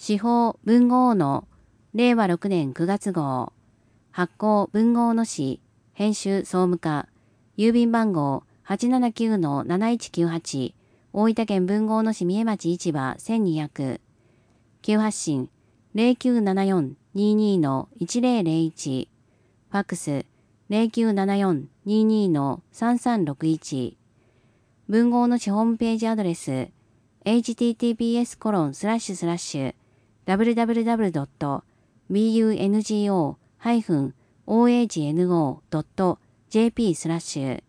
司法文豪の令和6年9月号。発行文豪の誌。編集総務課。郵便番号 879-7198。大分県文豪の誌三重町市場1200。急発信 0974-22-1001。ファックス 0974-22-3361。文豪の誌ホームページアドレス https://www.bungo-oagno.jp/